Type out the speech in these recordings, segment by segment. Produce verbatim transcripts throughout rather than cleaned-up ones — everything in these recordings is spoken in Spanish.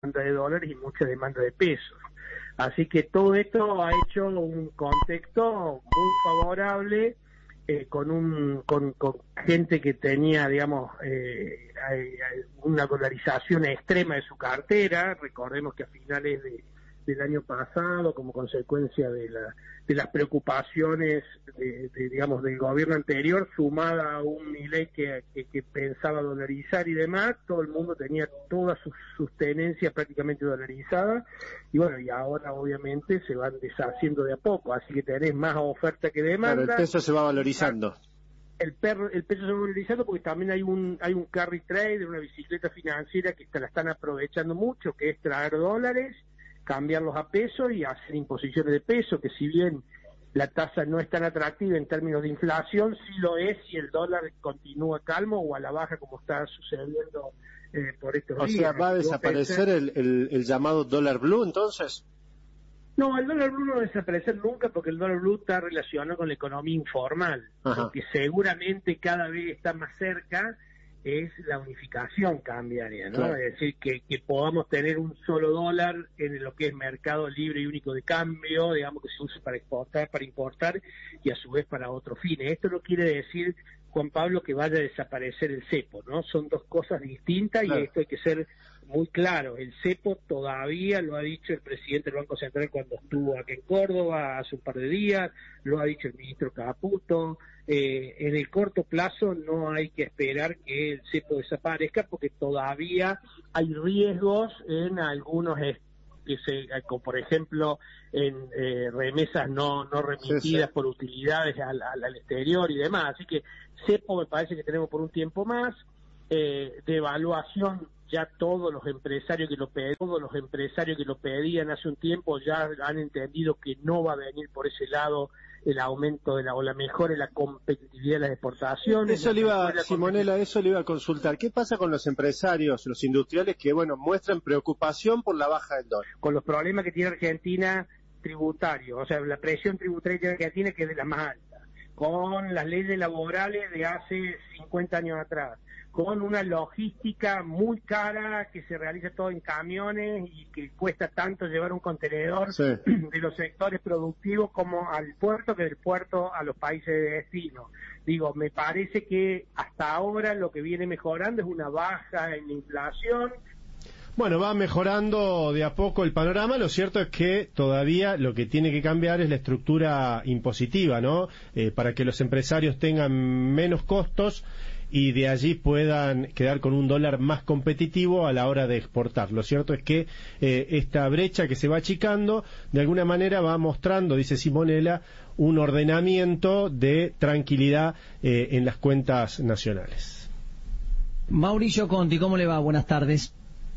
demanda de dólares y mucha demanda de pesos. Así que todo esto ha hecho un contexto muy favorable, eh, con un con, con gente que tenía, digamos, eh, una dolarización extrema de su cartera. Recordemos que a finales de, del año pasado, como consecuencia de la de las preocupaciones de, de, digamos, del gobierno anterior, sumada a un Milei que, que, que pensaba dolarizar y demás, todo el mundo tenía todas sus, sus tenencias prácticamente dolarizadas, y bueno, y ahora obviamente se van deshaciendo de a poco, así que tenés más oferta que demanda. Claro, el peso se va valorizando. El, perro, el peso se va valorizando porque también hay un hay un carry trade, una bicicleta financiera que la están aprovechando mucho, que es traer dólares, cambiarlos a pesos y hacer imposiciones de peso, que si bien la tasa no es tan atractiva en términos de inflación, sí lo es si el dólar continúa calmo o a la baja como está sucediendo eh, por estos o días. O sea, ¿va a desaparecer el, el, el llamado dólar blue entonces? No, el dólar blue no va a desaparecer nunca porque el dólar blue está relacionado con la economía informal. Ajá. Lo que seguramente cada vez está más cerca es la unificación cambiaria, ¿no? Claro. Es decir, que, que podamos tener un solo dólar en lo que es mercado libre y único de cambio, digamos, que se use para exportar, para importar y a su vez para otros fines. Esto no quiere decir, Juan Pablo, que vaya a desaparecer el cepo, ¿no? Son dos cosas distintas. Claro. Y esto hay que ser muy claro. El cepo todavía, lo ha dicho el presidente del Banco Central cuando estuvo aquí en Córdoba hace un par de días, lo ha dicho el ministro Caputo. Eh, en el corto plazo no hay que esperar que el cepo desaparezca porque todavía hay riesgos en algunos, que se, como por ejemplo en eh, remesas no no remitidas, sí, sí, por utilidades al, al, al exterior y demás. Así que cepo me parece que tenemos por un tiempo más. Eh, de evaluación, ya todos los empresarios que lo pedían, todos los empresarios que lo pedían hace un tiempo ya han entendido que no va a venir por ese lado el aumento de la o la mejora en la competitividad de las exportaciones. Eso le iba, Simonela, eso le iba a consultar. ¿Qué pasa con los empresarios, los industriales que, bueno, muestran preocupación por la baja del dólar? Con los problemas que tiene Argentina tributarios, o sea, la presión tributaria que Argentina, que es de las más altas, con las leyes laborales de hace cincuenta años atrás, con una logística muy cara que se realiza todo en camiones y que cuesta tanto llevar un contenedor, sí, de los sectores productivos como al puerto, que del puerto a los países de destino. Digo, me parece que hasta ahora lo que viene mejorando es una baja en la inflación. Bueno, va mejorando de a poco el panorama. Lo cierto es que todavía lo que tiene que cambiar es la estructura impositiva, ¿no? Eh, para que los empresarios tengan menos costos y de allí puedan quedar con un dólar más competitivo a la hora de exportar. Lo cierto es que eh, esta brecha que se va achicando, de alguna manera va mostrando, dice Simonela, un ordenamiento de tranquilidad eh, en las cuentas nacionales. Mauricio Conti, ¿cómo le va? Buenas tardes.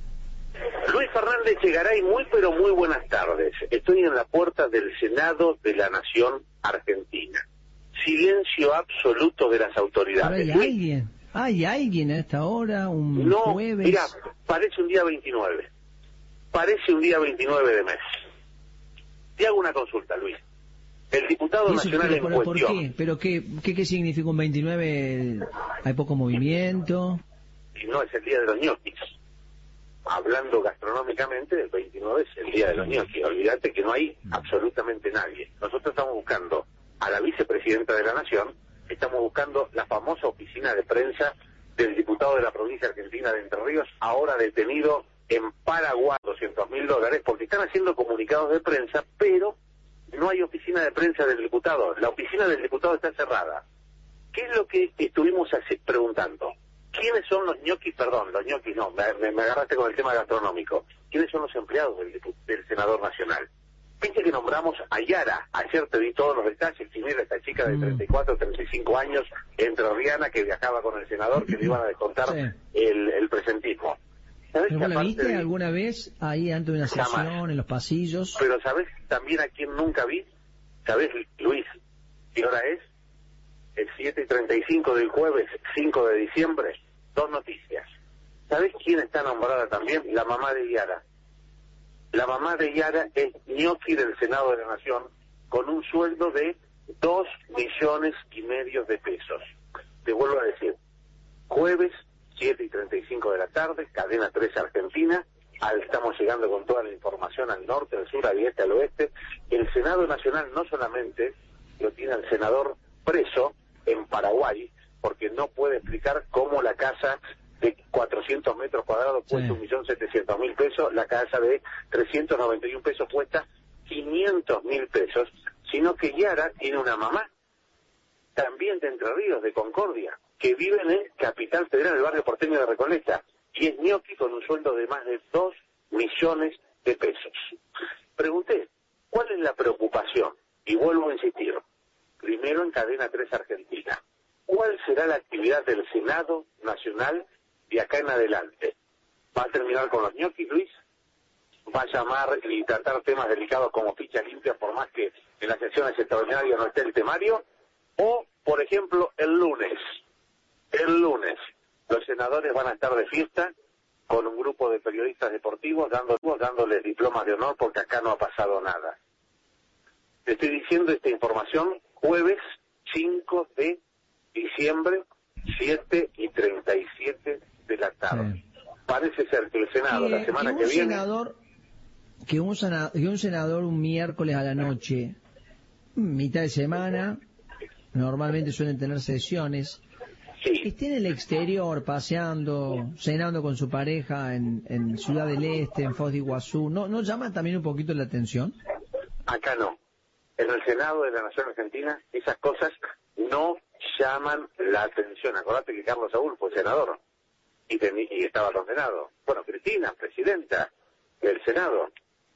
Luis Fernández Echegaray, muy pero muy buenas tardes. Estoy en la puerta del Senado de la Nación Argentina. Silencio absoluto de las autoridades. Pero hay alguien, hay alguien a esta hora, un no, jueves. Mira, parece un día veintinueve. Parece un día veintinueve de mes. Te hago una consulta, Luis. El diputado nacional en pero, cuestión. ¿por qué? ¿Pero qué, qué, qué significa un veintinueve? ¿Hay poco movimiento? Y no, es el día de los ñoquis. Hablando gastronómicamente, el veintinueve es el día de los ñoquis. Olvídate que no hay absolutamente nadie. Nosotros estamos buscando a la vicepresidenta de la Nación, estamos buscando la famosa oficina de prensa del diputado de la provincia argentina de Entre Ríos, ahora detenido en Paraguay, doscientos mil dólares, porque están haciendo comunicados de prensa, pero no hay oficina de prensa del diputado. La oficina del diputado está cerrada. ¿Qué es lo que estuvimos hace, preguntando? ¿Quiénes son los ñoquis? Perdón, los ñoquis no, me, me agarraste con el tema gastronómico. ¿Quiénes son los empleados del, del senador nacional? Viste que nombramos a Yara, ayer te di todos los detalles, quién era esta chica de treinta y cuatro, treinta y cinco años, entrerriana, que viajaba con el senador, que le iban a descontar sí. el, el presentismo. ¿Pero vos la viste de... alguna vez ahí antes de una sesión, jamás, en los pasillos? Pero ¿sabés también a quién nunca vi? ¿Sabés, Luis, qué hora es? El siete y treinta y cinco del jueves, cinco de diciembre, dos noticias. ¿Sabés quién está nombrada también? La mamá de Yara. La mamá de Yara es ñoqui del Senado de la Nación con un sueldo de dos millones y medio de pesos. Te vuelvo a decir, jueves, siete y treinta y cinco de la tarde, cadena tres Argentina, al, estamos llegando con toda la información al norte, al sur, al este, al oeste. El Senado Nacional no solamente lo tiene el senador preso en Paraguay, porque no puede explicar cómo la casa de cuatrocientos metros cuadrados cuesta un millón setecientos mil pesos, la casa de trescientos noventa y uno pesos cuesta quinientos mil pesos, sino que Yara tiene una mamá, también de Entre Ríos, de Concordia, que vive en Capital Federal, el barrio porteño de Recoleta, y es ñoqui con un sueldo de más de dos millones de pesos. Pregunté, ¿cuál es la preocupación? Y vuelvo a insistir, primero en Cadena tres Argentina, ¿cuál será la actividad del Senado Nacional de acá en adelante? ¿Va a terminar con los ñoquis, Luis? ¿Va a llamar y tratar temas delicados como fichas limpias por más que en las sesiones extraordinarias no esté el temario? O, por ejemplo, el lunes, el lunes, los senadores van a estar de fiesta con un grupo de periodistas deportivos dando, dándoles diplomas de honor porque acá no ha pasado nada. Te estoy diciendo esta información jueves cinco de diciembre, siete y treinta y siete de la tarde. Sí. Parece ser que el Senado que, la semana que, que viene... Senador, que, un senador, que un senador un miércoles a la noche, mitad de semana, normalmente suelen tener sesiones, sí. esté en el exterior paseando, cenando con su pareja en, en Ciudad del Este, en Foz de Iguazú, ¿no, ¿no llama también un poquito la atención? Acá no. En el Senado de la Nación Argentina esas cosas no llaman la atención. Acordate que Carlos Saúl fue senador y, y estaba condenado. Bueno, Cristina, presidenta del Senado.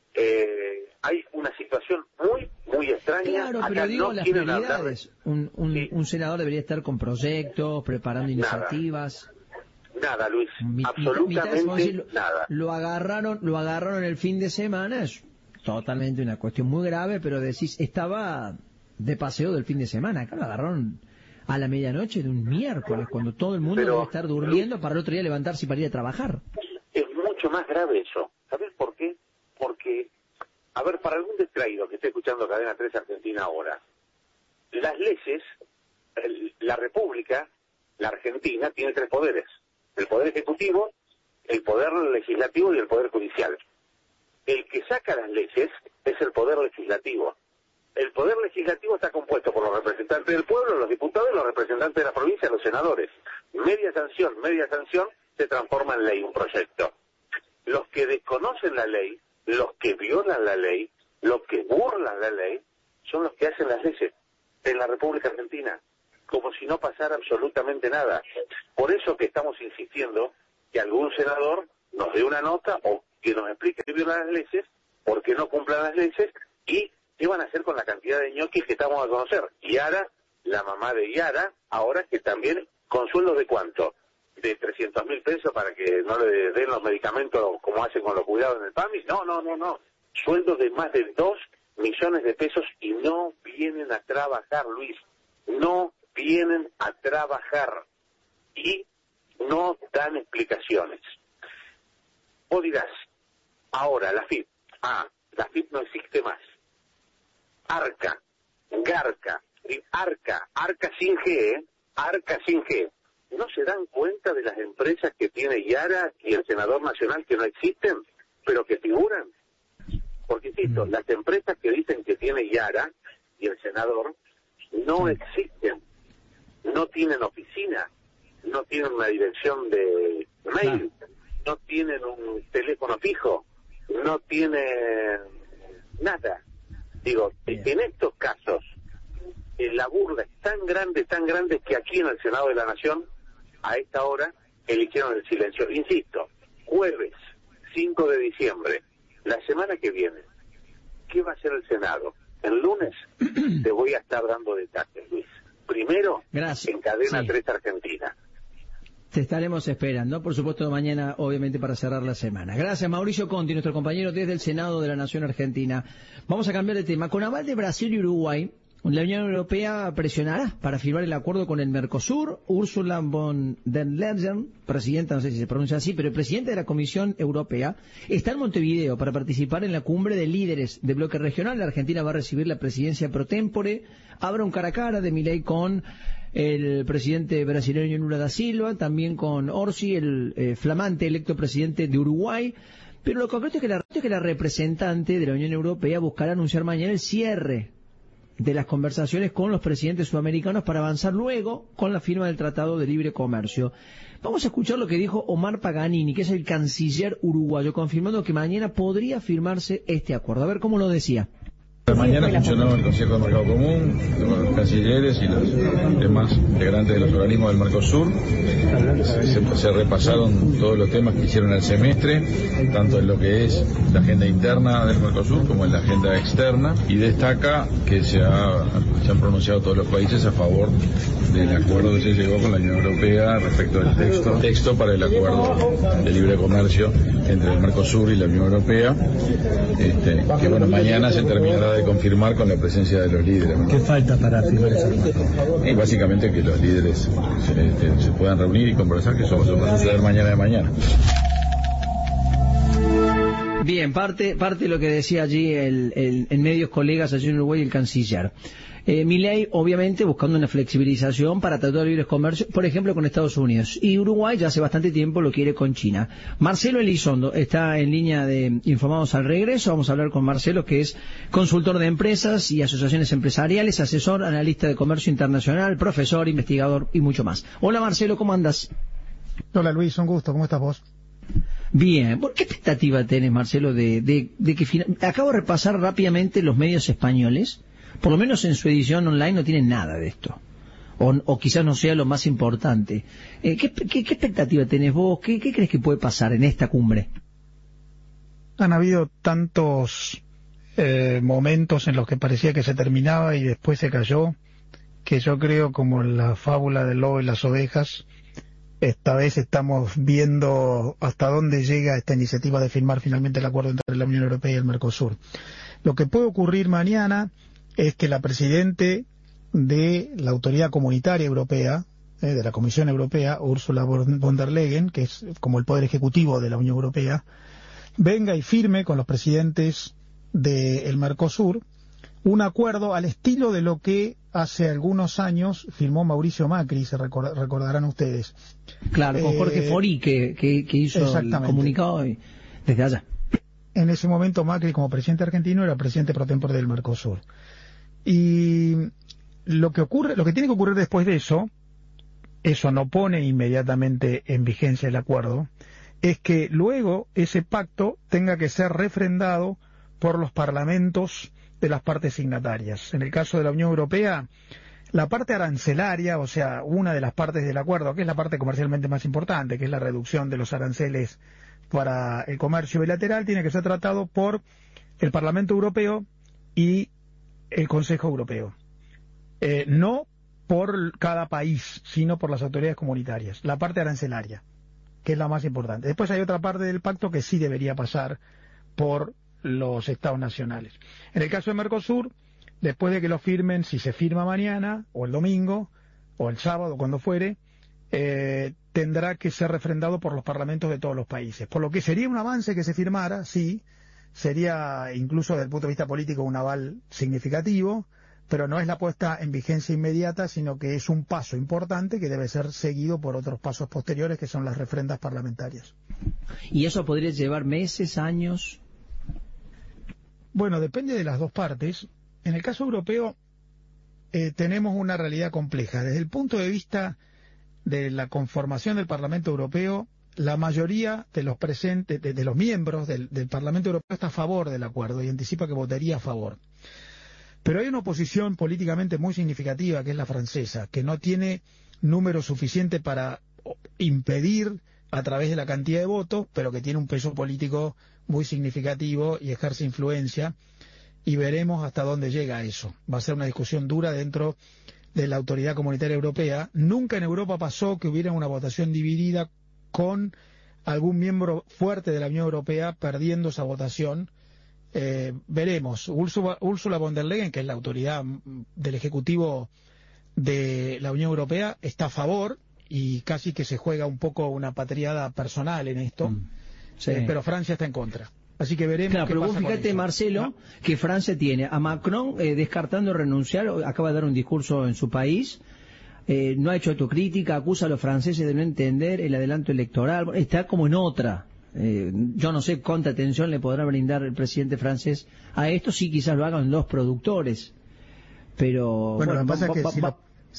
Eh, hay una situación muy, muy extraña. Claro, acá pero digo no las quieren prioridades. hablar de... un, un, sí. un senador debería estar con proyectos, preparando iniciativas. Nada, nada Luis, Mi, absolutamente mitad, decir, nada. Lo agarraron, lo agarraron el fin de semana, es totalmente una cuestión muy grave, pero decís, estaba de paseo del fin de semana, acá lo agarraron a la medianoche de un miércoles, cuando todo el mundo pero, debe estar durmiendo para el otro día levantarse y para ir a trabajar. Es mucho más grave eso. ¿Sabes por qué? Porque, a ver, para algún distraído que esté escuchando Cadena tres Argentina ahora, las leyes, el, la República, la Argentina, tiene tres poderes. El Poder Ejecutivo, el Poder Legislativo y el Poder Judicial. El que saca las leyes es el Poder Legislativo. El Poder Legislativo está compuesto por los representantes del pueblo, los diputados y los representantes de la provincia, los senadores. Media sanción, media sanción, se transforma en ley, un proyecto. Los que desconocen la ley, los que violan la ley, los que burlan la ley, son los que hacen las leyes en la República Argentina, como si no pasara absolutamente nada. Por eso que estamos insistiendo que algún senador nos dé una nota o que nos explique que violan las leyes, por qué no cumplan las leyes y qué van a hacer con la cantidad de ñoquis que estamos a conocer. Yara, la mamá de Yara, ahora que también con sueldos de cuánto, de trescientos mil pesos para que no le den los medicamentos como hacen con los cuidados en el PAMI. No, no, no, no. Sueldos de más de dos millones de pesos y no vienen a trabajar, Luis. No vienen a trabajar y no dan explicaciones. Vos dirás, ahora la F I P, ah, la F I P no existe más. Arca, Garca, Arca, Arca sin G, ¿eh? Arca sin G. ¿No se dan cuenta de las empresas que tiene Yara y el senador nacional que no existen, pero que figuran? Porque, insisto, las empresas que dicen que tiene Yara y el senador no existen. No tienen oficina, no tienen una dirección de mail, no tienen un teléfono fijo, no tienen nada. Digo, en estos casos, la burla es tan grande, tan grande que aquí en el Senado de la Nación, a esta hora, eligieron el silencio. Insisto, jueves cinco de diciembre, la semana que viene, ¿qué va a hacer el Senado? El lunes te voy a estar dando detalles, Luis. Primero, Gracias. en Cadena sí. tres Argentina. Te estaremos esperando, por supuesto, mañana, obviamente, para cerrar la semana. Gracias, Mauricio Conti, nuestro compañero desde el Senado de la Nación Argentina. Vamos a cambiar de tema. Con aval de Brasil y Uruguay, la Unión Europea presionará para firmar el acuerdo con el Mercosur. Ursula von der Leyen, presidenta, no sé si se pronuncia así, pero el presidente de la Comisión Europea, está en Montevideo para participar en la cumbre de líderes de bloque regional. La Argentina va a recibir la presidencia pro tempore. Habrá un cara a cara de Milei con el presidente brasileño Lula da Silva, también con Orsi, el eh, flamante electo presidente de Uruguay. Pero lo concreto es que la, es que la representante de la Unión Europea buscará anunciar mañana el cierre de las conversaciones con los presidentes sudamericanos para avanzar luego con la firma del Tratado de Libre Comercio. Vamos a escuchar lo que dijo Omar Paganini, que es el canciller uruguayo, confirmando que mañana podría firmarse este acuerdo. A ver cómo lo decía. Mañana funcionó el Consejo de Mercado Común, los cancilleres y los demás integrantes de los organismos del Mercosur. Se, se repasaron todos los temas que hicieron el semestre, tanto en lo que es la agenda interna del Mercosur como en la agenda externa, y destaca que se, ha, se han pronunciado todos los países a favor del acuerdo que se llegó con la Unión Europea respecto del texto, texto para el acuerdo de libre comercio entre el Mercosur y la Unión Europea, este, que bueno, mañana se terminará de confirmar con la presencia de los líderes. ¿Qué falta para firmar ese acuerdo? Y básicamente que los líderes este, se puedan reunir y conversar, que eso va a suceder mañana de mañana. Bien, parte parte de lo que decía allí el, el, en medios colegas allí en Uruguay el canciller. Eh, Milei, obviamente, buscando una flexibilización para tratar de libre comercio, por ejemplo, con Estados Unidos. Y Uruguay ya hace bastante tiempo lo quiere con China. Marcelo Elizondo está en línea de Informados al Regreso. Vamos a hablar con Marcelo, que es consultor de empresas y asociaciones empresariales, asesor, analista de comercio internacional, profesor, investigador y mucho más. Hola, Marcelo, ¿cómo andas? Hola, Luis, un gusto. ¿Cómo estás vos? Bien, ¿qué expectativa tenés, Marcelo, de, de, de que... Final... Acabo de repasar rápidamente los medios españoles. Por lo menos en su edición online no tienen nada de esto. O, o quizás no sea lo más importante. Eh, ¿qué, qué, ¿Qué expectativa tenés vos? ¿Qué, ¿Qué crees que puede pasar en esta cumbre? Han habido tantos eh, momentos en los que parecía que se terminaba y después se cayó, que yo creo, como la fábula del lobo y las ovejas, esta vez estamos viendo hasta dónde llega esta iniciativa de firmar finalmente el acuerdo entre la Unión Europea y el Mercosur. Lo que puede ocurrir mañana es que la presidente de la Autoridad Comunitaria Europea, eh, de la Comisión Europea, Ursula von der Leyen, que es como el poder ejecutivo de la Unión Europea, venga y firme con los presidentes del Mercosur un acuerdo al estilo de lo que hace algunos años firmó Mauricio Macri, se record, recordarán ustedes. Claro, con Jorge eh, Fori, que, que, que hizo el comunicado desde allá. En ese momento Macri, como presidente argentino, era presidente pro tempore del Mercosur. Y lo que ocurre, lo que tiene que ocurrir después de eso, eso no pone inmediatamente en vigencia el acuerdo, es que luego ese pacto tenga que ser refrendado por los parlamentos de las partes signatarias. En el caso de la Unión Europea, la parte arancelaria, o sea, una de las partes del acuerdo, que es la parte comercialmente más importante, que es la reducción de los aranceles para el comercio bilateral, tiene que ser tratado por el Parlamento Europeo y el Consejo Europeo. Eh, no por cada país, sino por las autoridades comunitarias. La parte arancelaria, que es la más importante. Después hay otra parte del pacto que sí debería pasar por los estados nacionales. En el caso de Mercosur, después de que lo firmen, si se firma mañana, o el domingo, o el sábado, cuando fuere, eh, tendrá que ser refrendado por los parlamentos de todos los países. Por lo que sería un avance que se firmara, sí, sería incluso desde el punto de vista político un aval significativo, pero no es la puesta en vigencia inmediata, sino que es un paso importante que debe ser seguido por otros pasos posteriores, que son las refrendas parlamentarias. ¿Y eso podría llevar meses, años? Bueno, depende de las dos partes. En el caso europeo eh, tenemos una realidad compleja. Desde el punto de vista de la conformación del Parlamento Europeo, la mayoría de los presentes, de, de los miembros del, del Parlamento Europeo está a favor del acuerdo y anticipa que votaría a favor. Pero hay una oposición políticamente muy significativa, que es la francesa, que no tiene número suficiente para impedir a través de la cantidad de votos, pero que tiene un peso político muy significativo y ejerce influencia, y veremos hasta dónde llega eso. Va a ser una discusión dura dentro de la Autoridad Comunitaria Europea. Nunca en Europa pasó que hubiera una votación dividida con algún miembro fuerte de la Unión Europea perdiendo esa votación. Eh, veremos. Ursula, Ursula von der Leyen, que es la autoridad del Ejecutivo de la Unión Europea, está a favor y casi que se juega un poco una patriada personal en esto, mm, sí. eh, pero Francia está en contra. Así que veremos. Claro, qué pero pasa vos fíjate, con Marcelo, ¿no? Que Francia tiene a Macron eh, descartando renunciar, acaba de dar un discurso en su país, eh, no ha hecho autocrítica, acusa a los franceses de no entender el adelanto electoral, está como en otra. Eh, yo no sé cuánta atención le podrá brindar el presidente francés a esto, sí quizás lo hagan los productores, pero... Bueno, bueno, lo que pasa va, es que va, si, va, lo,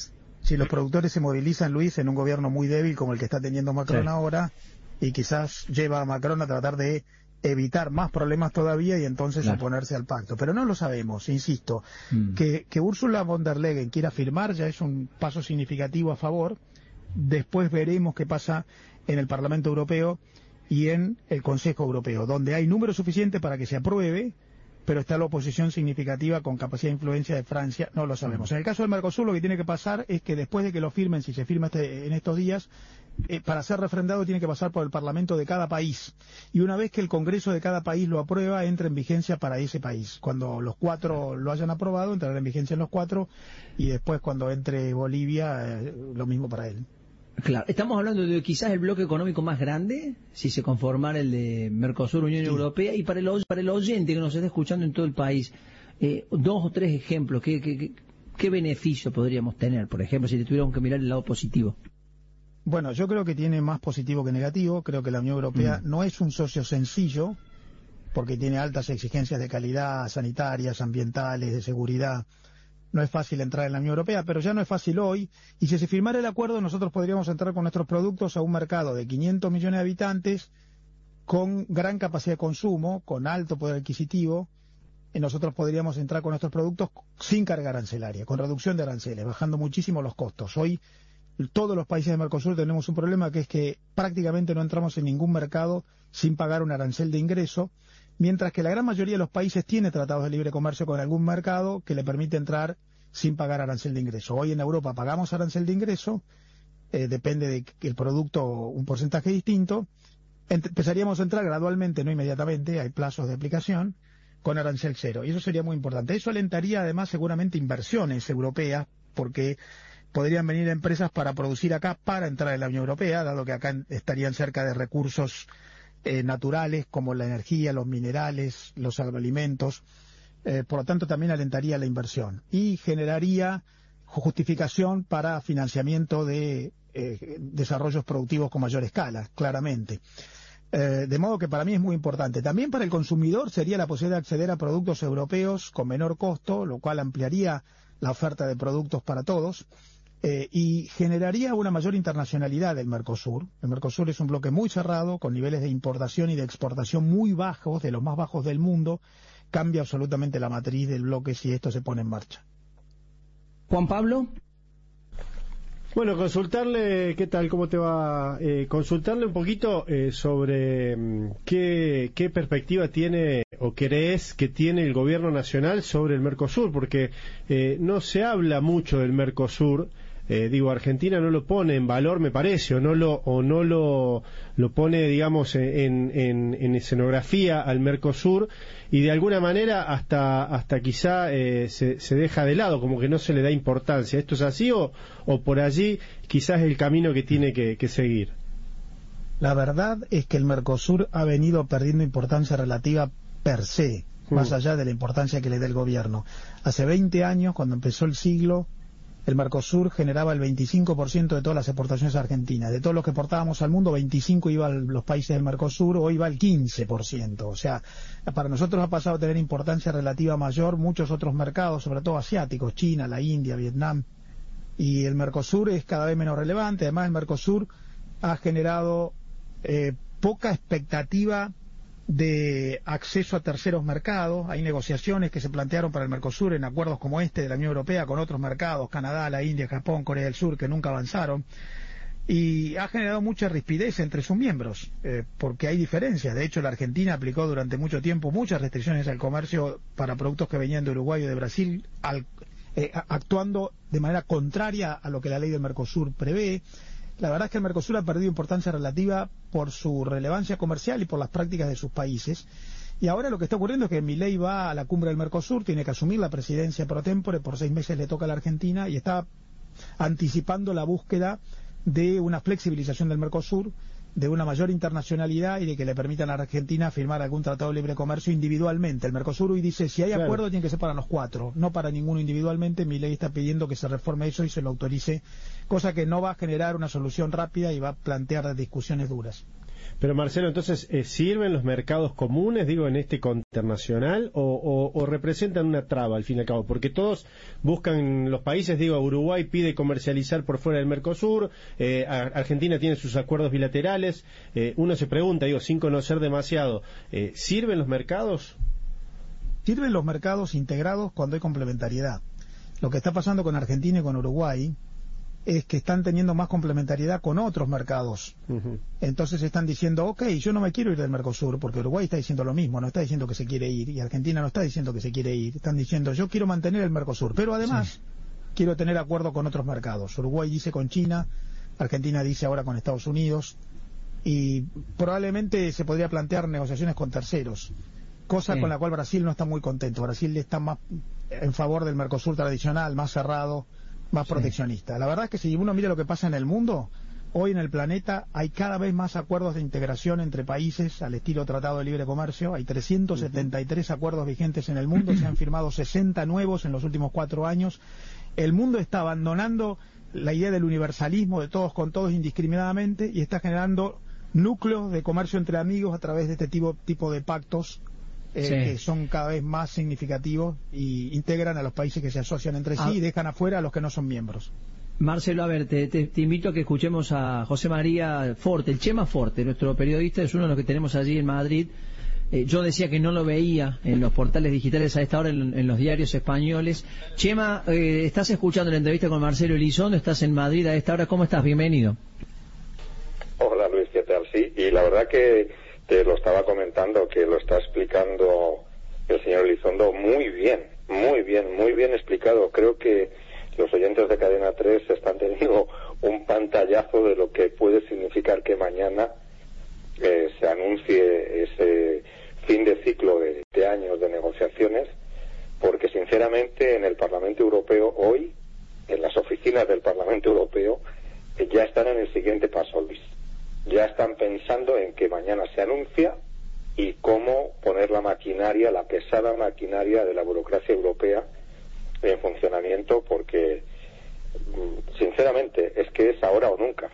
si los productores se movilizan, Luis, en un gobierno muy débil como el que está teniendo Macron sí. ahora, y quizás lleva a Macron a tratar de evitar más problemas todavía y entonces claro. oponerse al pacto. Pero no lo sabemos, insisto. Mm. Que, que Ursula von der Leyen quiera firmar ya es un paso significativo a favor. Después veremos qué pasa en el Parlamento Europeo y en el Consejo Europeo, donde hay número suficiente para que se apruebe, pero está la oposición significativa con capacidad de influencia de Francia, no lo sabemos. En el caso del Mercosur, lo que tiene que pasar es que después de que lo firmen, si se firma este, en estos días, eh, para ser refrendado tiene que pasar por el Parlamento de cada país. Y una vez que el Congreso de cada país lo aprueba, entra en vigencia para ese país. Cuando los cuatro lo hayan aprobado, entrará en vigencia en los cuatro, y después cuando entre Bolivia, eh, lo mismo para él. Claro, estamos hablando de quizás el bloque económico más grande, si se conformara el de Mercosur, Unión sí. Europea, y para el, para el oyente que nos está escuchando en todo el país, eh, dos o tres ejemplos, ¿qué, qué, qué, qué beneficio podríamos tener, por ejemplo, si tuviéramos que mirar el lado positivo? Bueno, yo creo que tiene más positivo que negativo. Creo que la Unión Europea mm. no es un socio sencillo, porque tiene altas exigencias de calidad sanitarias, ambientales, de seguridad. No es fácil entrar en la Unión Europea, pero ya no es fácil hoy, y si se firmara el acuerdo nosotros podríamos entrar con nuestros productos a un mercado de quinientos millones de habitantes, con gran capacidad de consumo, con alto poder adquisitivo, y nosotros podríamos entrar con nuestros productos sin carga arancelaria, con reducción de aranceles, bajando muchísimo los costos. Hoy todos los países de Mercosur tenemos un problema, que es que prácticamente no entramos en ningún mercado sin pagar un arancel de ingreso, mientras que la gran mayoría de los países tiene tratados de libre comercio con algún mercado que le permite entrar sin pagar arancel de ingreso. Hoy en Europa pagamos arancel de ingreso, eh, depende de que el producto, un porcentaje distinto. Empezaríamos a entrar gradualmente, no inmediatamente, hay plazos de aplicación, con arancel cero, y eso sería muy importante. Eso alentaría además seguramente inversiones europeas, porque podrían venir empresas para producir acá para entrar en la Unión Europea, dado que acá estarían cerca de recursos Eh, naturales como la energía, los minerales, los agroalimentos, eh, por lo tanto también alentaría la inversión y generaría justificación para financiamiento de eh, desarrollos productivos con mayor escala, claramente. Eh, de modo que para mí es muy importante. También para el consumidor sería la posibilidad de acceder a productos europeos con menor costo, lo cual ampliaría la oferta de productos para todos. Eh, y generaría una mayor internacionalidad del Mercosur. El Mercosur es un bloque muy cerrado, con niveles de importación y de exportación muy bajos, de los más bajos del mundo. Cambia absolutamente la matriz del bloque si esto se pone en marcha. Juan Pablo. Bueno, consultarle, ¿qué tal? ¿Cómo te va? Eh, consultarle un poquito eh, sobre mm, qué, qué perspectiva tiene o crees que tiene el gobierno nacional sobre el Mercosur, porque eh, no se habla mucho del Mercosur. Eh, digo, Argentina no lo pone en valor, me parece, o no lo o no lo, lo pone, digamos, en, en, en escenografía al Mercosur, y de alguna manera hasta hasta quizá eh, se, se deja de lado, como que no se le da importancia. ¿Esto es así o, o por allí quizás es el camino que tiene que, que seguir? La verdad es que el Mercosur ha venido perdiendo importancia relativa per se, mm. más allá de la importancia que le da el gobierno. Hace veinte años, cuando empezó el siglo, el Mercosur generaba el veinticinco por ciento de todas las exportaciones argentinas. De todos los que exportábamos al mundo, veinticinco por ciento iba a los países del Mercosur, hoy va al quince por ciento. O sea, para nosotros ha pasado a tener importancia relativa mayor muchos otros mercados, sobre todo asiáticos, China, la India, Vietnam. Y el Mercosur es cada vez menos relevante. Además, el Mercosur ha generado eh, poca expectativa de acceso a terceros mercados. Hay negociaciones que se plantearon para el Mercosur en acuerdos como este de la Unión Europea con otros mercados, Canadá, la India, Japón, Corea del Sur, que nunca avanzaron, y ha generado mucha rispidez entre sus miembros, eh, porque hay diferencias. De hecho, la Argentina aplicó durante mucho tiempo muchas restricciones al comercio para productos que venían de Uruguay o de Brasil, al, eh, actuando de manera contraria a lo que la ley del Mercosur prevé. La verdad es que el Mercosur ha perdido importancia relativa por su relevancia comercial y por las prácticas de sus países. Y ahora lo que está ocurriendo es que Milei va a la cumbre del Mercosur, tiene que asumir la presidencia pro tempore, por seis meses le toca a la Argentina, y está anticipando la búsqueda de una flexibilización del Mercosur, de una mayor internacionalidad y de que le permitan a la Argentina firmar algún tratado de libre comercio individualmente. El Mercosur hoy dice, si hay claro. acuerdo, tiene que ser para los cuatro, no para ninguno individualmente. Milei está pidiendo que se reforme eso y se lo autorice, cosa que no va a generar una solución rápida y va a plantear discusiones duras. Pero Marcelo, entonces, eh, ¿sirven los mercados comunes, digo, en este contexto internacional o, o, o representan una traba al fin y al cabo? Porque todos buscan, los países, digo, Uruguay pide comercializar por fuera del Mercosur, eh, Argentina tiene sus acuerdos bilaterales, eh, uno se pregunta, digo, sin conocer demasiado, eh, ¿sirven los mercados? Sirven los mercados integrados cuando hay complementariedad. Lo que está pasando con Argentina y con Uruguay es que están teniendo más complementariedad con otros mercados. Uh-huh. Entonces están diciendo, ok, yo no me quiero ir del Mercosur, porque Uruguay está diciendo lo mismo, no está diciendo que se quiere ir, y Argentina no está diciendo que se quiere ir. Están diciendo, yo quiero mantener el Mercosur, pero además sí. quiero tener acuerdo con otros mercados. Uruguay dice con China, Argentina dice ahora con Estados Unidos, y probablemente se podría plantear negociaciones con terceros, cosa sí. con la cual Brasil no está muy contento. Brasil está más en favor del Mercosur tradicional, más cerrado, más proteccionista. Sí. La verdad es que si uno mira lo que pasa en el mundo, hoy en el planeta hay cada vez más acuerdos de integración entre países al estilo Tratado de Libre Comercio. Hay trescientos setenta y tres acuerdos vigentes en el mundo, se han firmado sesenta nuevos en los últimos cuatro años. El mundo está abandonando la idea del universalismo de todos con todos indiscriminadamente y está generando núcleos de comercio entre amigos a través de este tipo, tipo de pactos Eh, sí. que son cada vez más significativos y integran a los países que se asocian entre sí ah. y dejan afuera a los que no son miembros. Marcelo, a ver, te, te, te invito a que escuchemos a José María Forte, el Chema Forte, nuestro periodista, es uno de los que tenemos allí en Madrid. Eh, yo decía que no lo veía en los portales digitales a esta hora, en, en los diarios españoles. Chema, eh, estás escuchando la entrevista con Marcelo Elizondo, estás en Madrid a esta hora, ¿cómo estás? Bienvenido. Hola Luis, ¿qué tal? Sí, y la verdad que te lo estaba comentando, que lo está explicando el señor Elizondo muy bien, muy bien, muy bien explicado. Creo que los oyentes de Cadena tres están teniendo un pantallazo de lo que puede significar que mañana eh, se anuncie ese fin de ciclo de, de años de negociaciones, porque sinceramente en el Parlamento Europeo hoy, en las oficinas del Parlamento Europeo, eh, ya están en el siguiente paso, Luis. Ya están pensando en que mañana se anuncia y cómo poner la maquinaria, la pesada maquinaria de la burocracia europea en funcionamiento, porque sinceramente es que es ahora o nunca,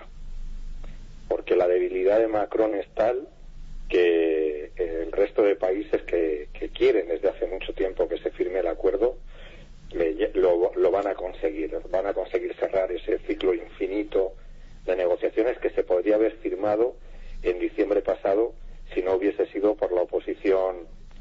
porque la debilidad de Macron es tal que el resto de países que, que quieren desde hace mucho tiempo que se firme el acuerdo le, lo, lo van a conseguir, van a conseguir cerrar ese ciclo infinito de negociaciones que se podría haber firmado en diciembre pasado si no hubiese sido por la oposición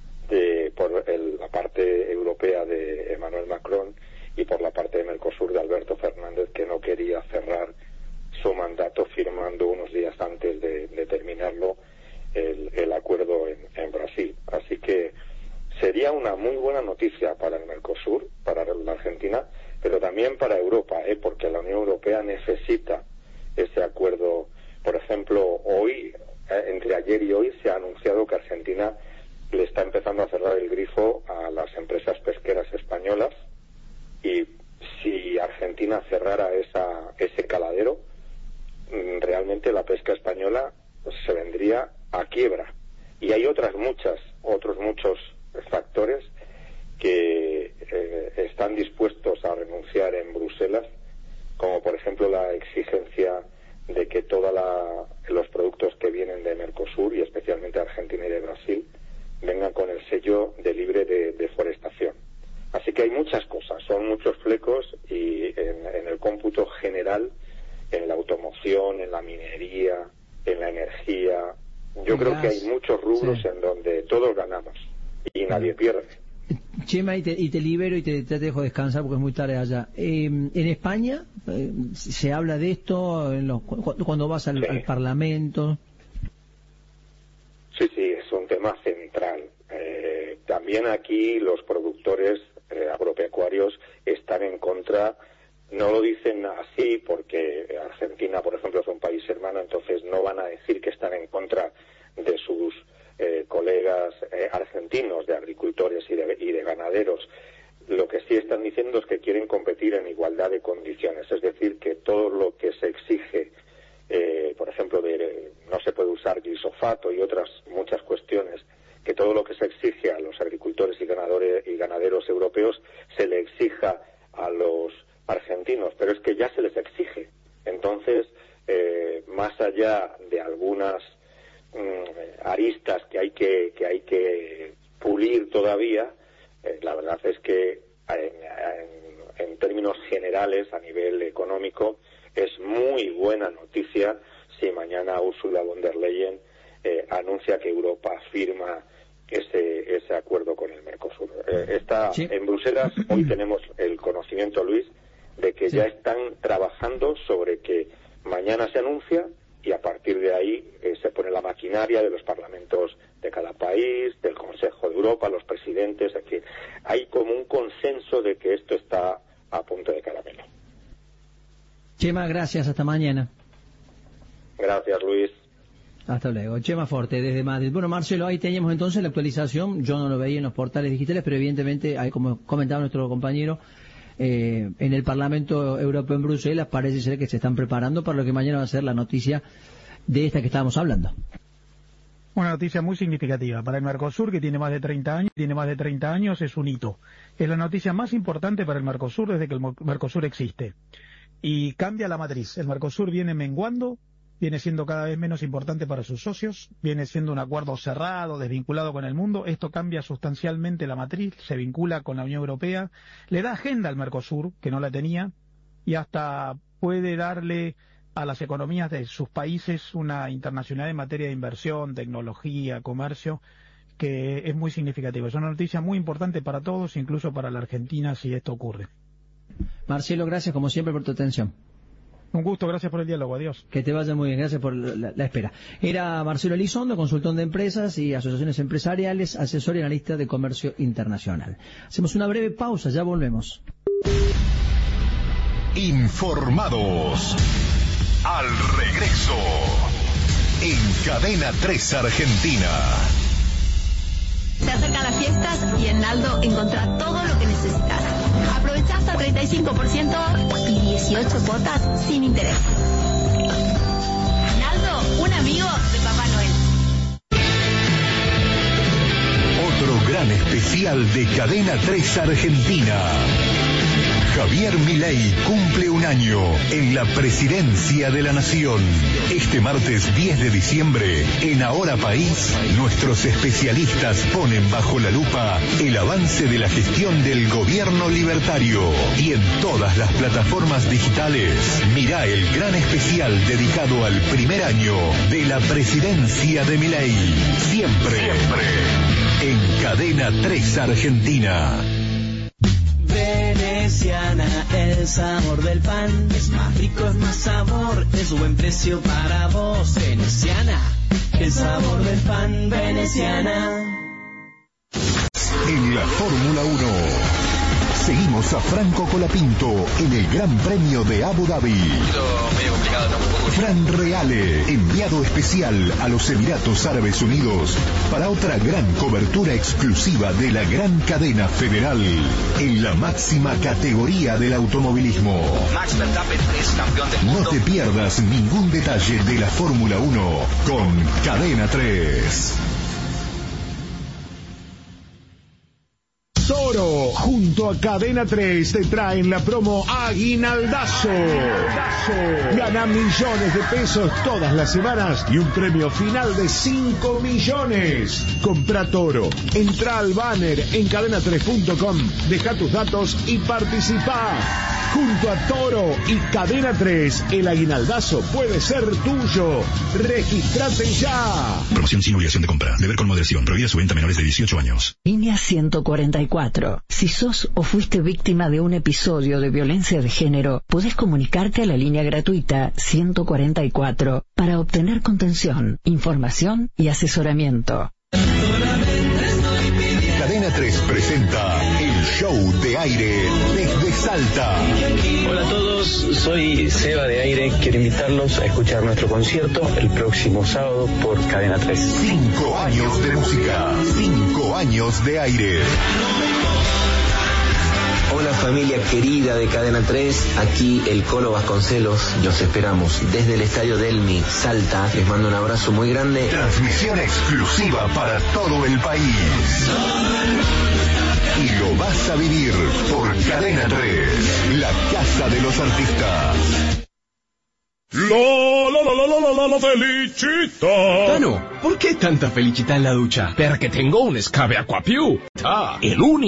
de por el, la parte europea de Emmanuel Macron y por la parte de Mercosur de Alberto Fernández, que no quería cerrar su mandato firmando unos días antes de, de terminarlo el, el acuerdo en, en Brasil. Así que sería una muy buena noticia para el Mercosur, para la Argentina, pero también para Europa, ¿eh? Porque la Unión Europea necesita ese acuerdo. Por ejemplo, hoy, eh, entre ayer y hoy, se ha anunciado que Argentina le está empezando a cerrar el grifo a las empresas pesqueras españolas, y si Argentina cerrara esa, ese caladero, realmente la pesca española pues, se vendría a quiebra. Y hay otras muchas, otros muchos factores que eh, están dispuestos a renunciar en Bruselas, como por ejemplo la exigencia de que todos los productos que vienen de Mercosur, y especialmente de Argentina y de Brasil, vengan con el sello de libre de deforestación. Así que hay muchas cosas, son muchos flecos, y en, en el cómputo general, en la automoción, en la minería, en la energía, yo creo gas. que hay muchos rubros sí. en donde todos ganamos y nadie pierde. Chema, y te, y te libero y te, te dejo descansar porque es muy tarde allá. Eh, en España eh, se habla de esto en los, cuando vas al, sí. al Parlamento. Sí, sí, es un tema central. Eh, también aquí los productores eh, agropecuarios están en contra. No lo dicen así porque Argentina, por ejemplo, es un país hermano, entonces no van a decir que están en contra de sus eh, colegas eh, argentinos, de agricultores y de, y de ganaderos. Lo que sí están diciendo es que quieren competir en igualdad de condiciones, es decir, que todo lo que se exige, eh, por ejemplo, de, no se puede usar glifosato y otras muchas cuestiones, que todo lo que se exige a los agricultores y, ganadores, y ganaderos europeos se le exija a los argentinos, pero es que ya se les exige. Entonces, eh, más allá de algunas mm, aristas que hay que, que hay que pulir todavía, eh, la verdad es que en, en, en términos generales, a nivel económico, es muy buena noticia si mañana Ursula von der Leyen eh, anuncia que Europa firma ese ese acuerdo con el Mercosur. Eh, está sí. En Bruselas, hoy tenemos el conocimiento, Luis, de que sí. ya están trabajando sobre que mañana se anuncia y a partir de ahí eh, se pone la maquinaria de los parlamentos de cada país, del Consejo de Europa, los presidentes, en fin. Hay como un consenso de que esto está a punto de caramelo. Chema, gracias. Hasta mañana. Gracias, Luis. Hasta luego. Chema Forte, desde Madrid. Bueno, Marcelo, ahí teníamos entonces la actualización. Yo no lo veía en los portales digitales, pero evidentemente, ahí como comentaba nuestro compañero, eh, en el Parlamento Europeo en Bruselas parece ser que se están preparando para lo que mañana va a ser la noticia de esta que estábamos hablando. Una noticia muy significativa para el Mercosur, que tiene más de treinta años, tiene más de treinta años, es un hito. Es la noticia más importante para el Mercosur desde que el Mercosur existe. Y cambia la matriz. El Mercosur viene menguando, viene siendo cada vez menos importante para sus socios, viene siendo un acuerdo cerrado, desvinculado con el mundo. Esto cambia sustancialmente la matriz, se vincula con la Unión Europea, le da agenda al Mercosur, que no la tenía, y hasta puede darle a las economías de sus países una internacionalidad en materia de inversión, tecnología, comercio, que es muy significativa. Es una noticia muy importante para todos, incluso para la Argentina, si esto ocurre. Marcelo, gracias como siempre por tu atención. Un gusto, gracias por el diálogo, adiós. Que te vaya muy bien, gracias por la, la espera. Era Marcelo Elizondo, consultor de empresas y asociaciones empresariales, asesor y analista de comercio internacional. Hacemos una breve pausa, ya volvemos. Informados. Al regreso. En Cadena tres Argentina. Se acercan las fiestas y en Naldo encontrás todo lo que necesitas. Aprovecha hasta treinta y cinco por ciento y dieciocho cuotas sin interés. Naldo, un amigo de Papá Noel. Otro gran especial de Cadena tres Argentina. Javier Milei cumple un año en la presidencia de la Nación. Este martes diez de diciembre, en Ahora País, nuestros especialistas ponen bajo la lupa el avance de la gestión del gobierno libertario. Y en todas las plataformas digitales, mirá el gran especial dedicado al primer año de la presidencia de Milei. Siempre, Siempre. En Cadena tres Argentina. Veneciana, el sabor del pan es más rico, es más sabor, es buen precio para vos. Veneciana, el sabor del pan. Veneciana. En la Fórmula uno, seguimos a Franco Colapinto en el Gran Premio de Abu Dhabi. Medio complicado, ¿no? Fran Reale, enviado especial a los Emiratos Árabes Unidos para otra gran cobertura exclusiva de la gran cadena federal en la máxima categoría del automovilismo. Max Verstappen es campeón del mundo. No te pierdas ningún detalle de la Fórmula uno con Cadena tres. Toro, junto a Cadena tres, te traen la promo Aguinaldazo. Gana millones de pesos todas las semanas y un premio final de cinco millones. Compra Toro, entra al banner en cadena tres punto com, deja tus datos y participa. Junto a Toro y Cadena tres, el aguinaldazo puede ser tuyo. ¡Regístrate ya! Promoción sin obligación de compra. Deber con moderación. Prohibida su venta a menores de dieciocho años. Línea ciento cuarenta y cuatro. Si sos o fuiste víctima de un episodio de violencia de género, podés comunicarte a la línea gratuita ciento cuarenta y cuatro para obtener contención, información y asesoramiento. Cadena tres presenta el show de aire desde Salta. Hola a todos, soy Seba de Aire. Quiero invitarlos a escuchar nuestro concierto el próximo sábado por Cadena tres. Cinco años de música, cinco años de aire. Hola familia querida de Cadena tres, aquí el Colo Vasconcelos, los esperamos desde el Estadio Delmi, Salta, les mando un abrazo muy grande. Transmisión exclusiva para todo el país. Y lo vas a vivir por Cadena tres, la casa de los artistas. La la la la la la la felicità. Tano, ¿por qué tanta felicità en la ducha? Perché tengo un Escabe Aqua Più. Ah, el único